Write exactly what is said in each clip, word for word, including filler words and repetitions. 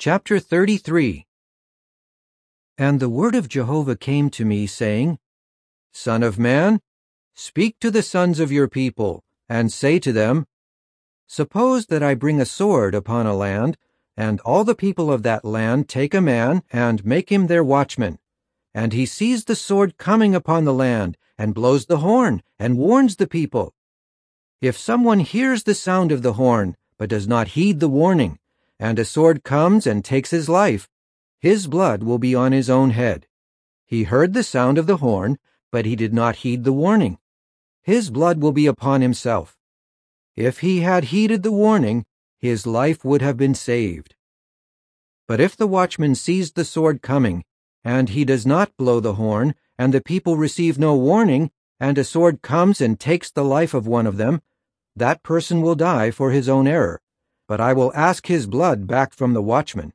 Chapter thirty-three. And the word of Jehovah came to me, saying, Son of man, speak to the sons of your people, and say to them, Suppose that I bring a sword upon a land, and all the people of that land take a man, and make him their watchman. And he sees the sword coming upon the land, and blows the horn, and warns the people. If someone hears the sound of the horn, but does not heed the warning, and a sword comes and takes his life, his blood will be on his own head. He heard the sound of the horn, but he did not heed the warning. His blood will be upon himself. If he had heeded the warning, his life would have been saved. But if the watchman sees the sword coming, and he does not blow the horn, and the people receive no warning, and a sword comes and takes the life of one of them, that person will die for his own error, but I will ask his blood back from the watchman.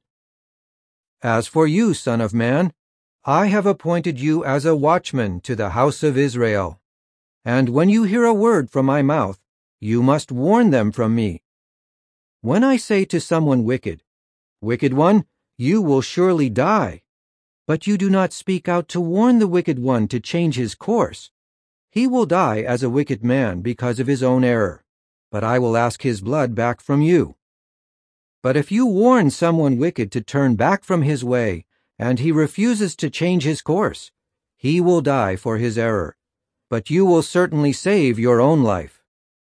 As for you, son of man, I have appointed you as a watchman to the house of Israel. And when you hear a word from my mouth, you must warn them from me. When I say to someone wicked, Wicked one, you will surely die, but you do not speak out to warn the wicked one to change his course, he will die as a wicked man because of his own error, but I will ask his blood back from you. But if you warn someone wicked to turn back from his way, and he refuses to change his course, he will die for his error, but you will certainly save your own life.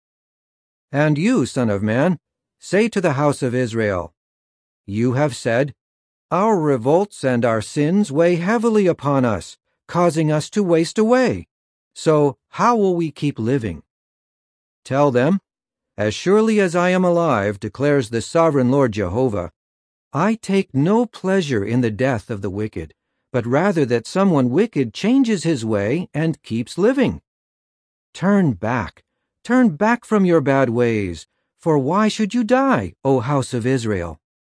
And you, son of man, say to the house of Israel, You have said, Our revolts and our sins weigh heavily upon us, causing us to waste away. So how will we keep living? Tell them, As surely as I am alive, declares the sovereign Lord Jehovah, I take no pleasure in the death of the wicked, but rather that someone wicked changes his way and keeps living. Turn back, turn back from your bad ways, for why should you die, O house of Israel?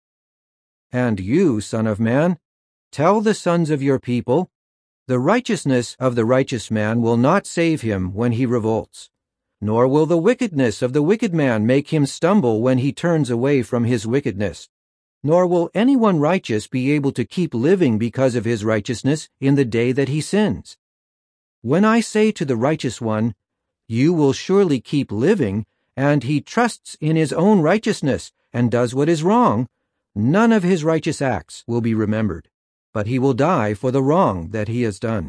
And you, son of man, tell the sons of your people, The righteousness of the righteous man will not save him when he revolts, nor will the wickedness of the wicked man make him stumble when he turns away from his wickedness. Nor will anyone righteous be able to keep living because of his righteousness in the day that he sins. When I say to the righteous one, You will surely keep living, and he trusts in his own righteousness and does what is wrong, none of his righteous acts will be remembered, but he will die for the wrong that he has done.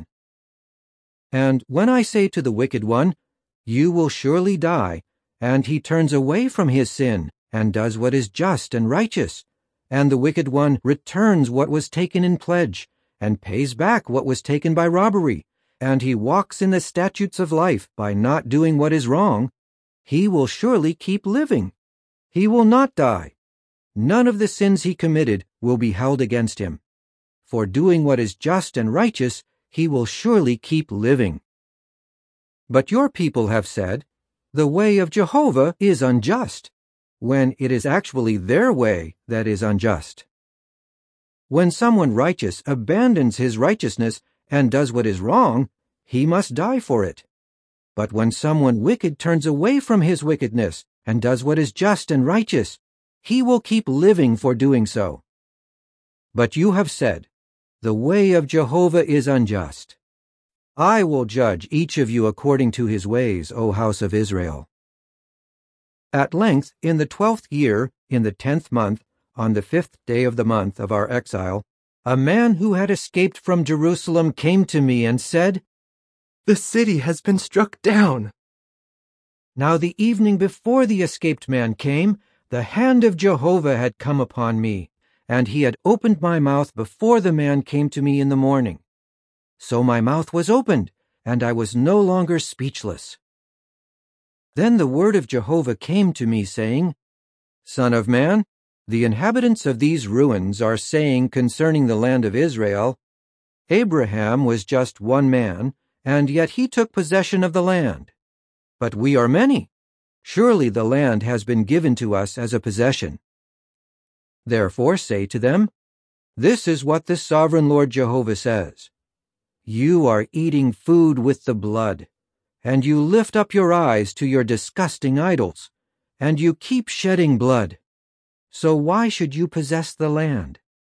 And when I say to the wicked one, You will surely die, and he turns away from his sin and does what is just and righteous, and the wicked one returns what was taken in pledge, and pays back what was taken by robbery, and he walks in the statutes of life by not doing what is wrong, he will surely keep living. He will not die. None of the sins he committed will be held against him. For doing what is just and righteous, he will surely keep living. But your people have said, The way of Jehovah is unjust, when it is actually their way that is unjust. When someone righteous abandons his righteousness and does what is wrong, he must die for it. But when someone wicked turns away from his wickedness and does what is just and righteous, he will keep living for doing so. But you have said, The way of Jehovah is unjust. I will judge each of you according to his ways, O house of Israel. At length, in the twelfth year, in the tenth month, on the fifth day of the month of our exile, a man who had escaped from Jerusalem came to me and said, The city has been struck down. Now the evening before the escaped man came, the hand of Jehovah had come upon me, and he had opened my mouth before the man came to me in the morning. So my mouth was opened, and I was no longer speechless. Then the word of Jehovah came to me, saying, Son of man, the inhabitants of these ruins are saying concerning the land of Israel, Abraham was just one man, and yet he took possession of the land. But we are many. Surely the land has been given to us as a possession. Therefore say to them, This is what the sovereign Lord Jehovah says. You are eating food with the blood, and you lift up your eyes to your disgusting idols, and you keep shedding blood. So why should you possess the land?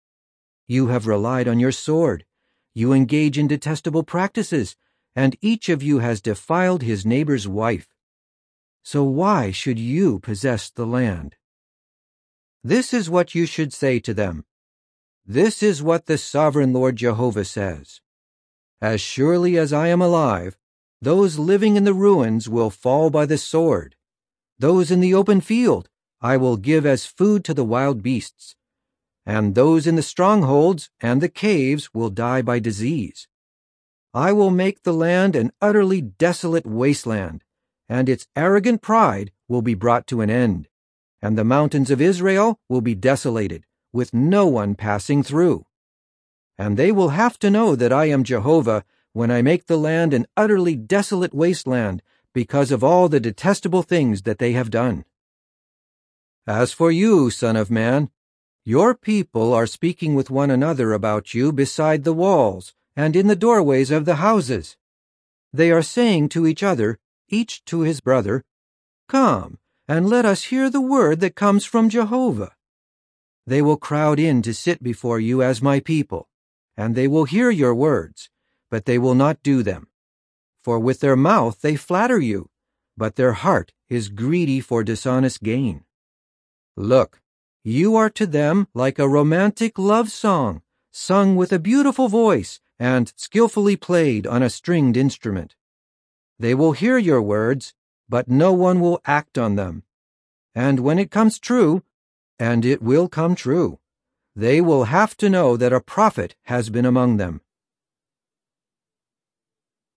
You have relied on your sword. You engage in detestable practices, and each of you has defiled his neighbor's wife. So why should you possess the land? This is what you should say to them. This is what the sovereign Lord Jehovah says. As surely as I am alive, those living in the ruins will fall by the sword. Those in the open field I will give as food to the wild beasts. And those in the strongholds and the caves will die by disease. I will make the land an utterly desolate wasteland, and its arrogant pride will be brought to an end, and the mountains of Israel will be desolated, with no one passing through. And they will have to know that I am Jehovah when I make the land an utterly desolate wasteland because of all the detestable things that they have done. As for you, Son of Man, your people are speaking with one another about you beside the walls and in the doorways of the houses. They are saying to each other, each to his brother, "Come, and let us hear the word that comes from Jehovah." They will crowd in to sit before you as my people, and they will hear your words, but they will not do them. For with their mouth they flatter you, but their heart is greedy for dishonest gain. Look, you are to them like a romantic love song, sung with a beautiful voice and skillfully played on a stringed instrument. They will hear your words, but no one will act on them. And when it comes true, and it will come true, they will have to know that a prophet has been among them.